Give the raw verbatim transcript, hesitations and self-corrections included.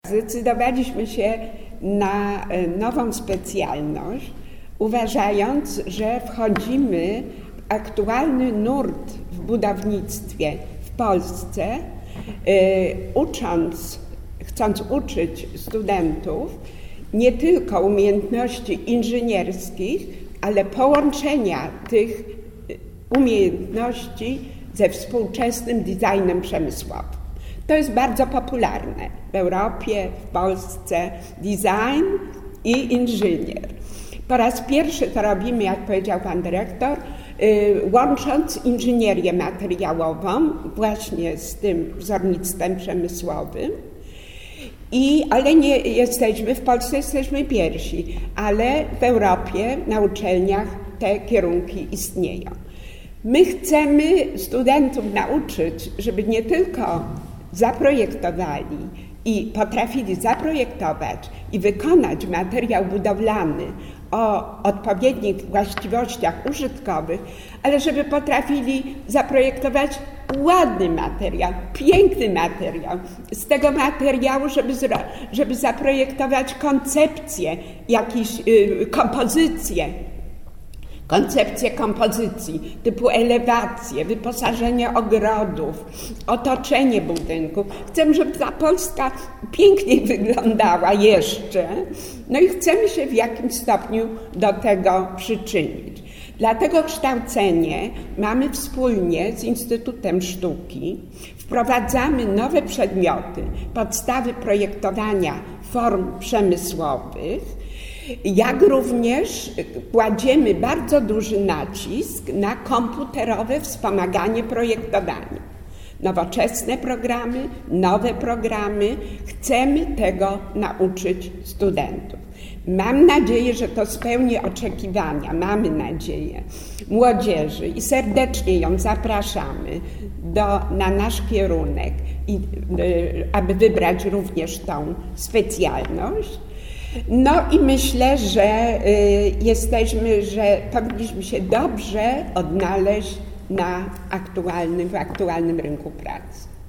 Zdecydowaliśmy się na nową specjalność, uważając, że wchodzimy w aktualny nurt w budownictwie w Polsce, ucząc, chcąc uczyć studentów nie tylko umiejętności inżynierskich, ale połączenia tych umiejętności ze współczesnym designem przemysłowym. To jest bardzo popularne w Europie, w Polsce, design i inżynier. Po raz pierwszy to robimy, jak powiedział pan dyrektor, łącząc inżynierię materiałową właśnie z tym wzornictwem przemysłowym. I, ale nie jesteśmy, w Polsce jesteśmy pierwsi, ale w Europie na uczelniach te kierunki istnieją. My chcemy studentów nauczyć, żeby nie tylko zaprojektowali i potrafili zaprojektować i wykonać materiał budowlany o odpowiednich właściwościach użytkowych, ale żeby potrafili zaprojektować ładny materiał, piękny materiał. Z tego materiału, żeby, żeby zaprojektować koncepcję, jakieś y, kompozycje, koncepcję kompozycji typu elewacje, wyposażenie ogrodów, otoczenie budynków. Chcemy, żeby ta Polska piękniej wyglądała jeszcze, no i chcemy się w jakimś stopniu do tego przyczynić. Dlatego kształcenie mamy wspólnie z Instytutem Sztuki. Wprowadzamy nowe przedmioty, podstawy projektowania form przemysłowych, jak również kładziemy bardzo duży nacisk na komputerowe wspomaganie projektowania. Nowoczesne programy, nowe programy. Chcemy tego nauczyć studentów. Mam nadzieję, że to spełni oczekiwania, mamy nadzieję, młodzieży i serdecznie ją zapraszamy do, na nasz kierunek, i, aby wybrać również tą specjalność. No i myślę, że y, jesteśmy, że powinniśmy się dobrze odnaleźć na aktualnym, w aktualnym rynku pracy.